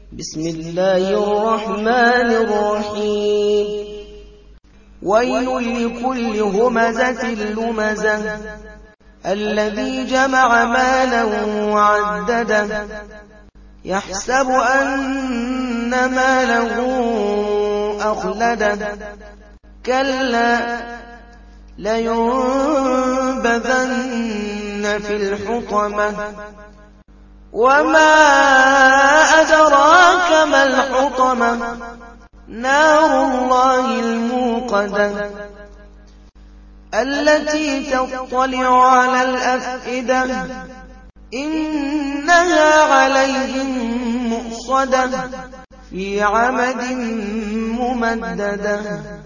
بسم الله الرحمن الرحيم ويل لكل همزة لمزة الذي جمع مالا وعدده يحسب أن ماله أخلده كلا لينبذن في الحطمة وما أدراك ما الحطمة نار الله الموقدة التي تطلع على الأفئدة إنها عليهم مؤصدة في عمد ممددة.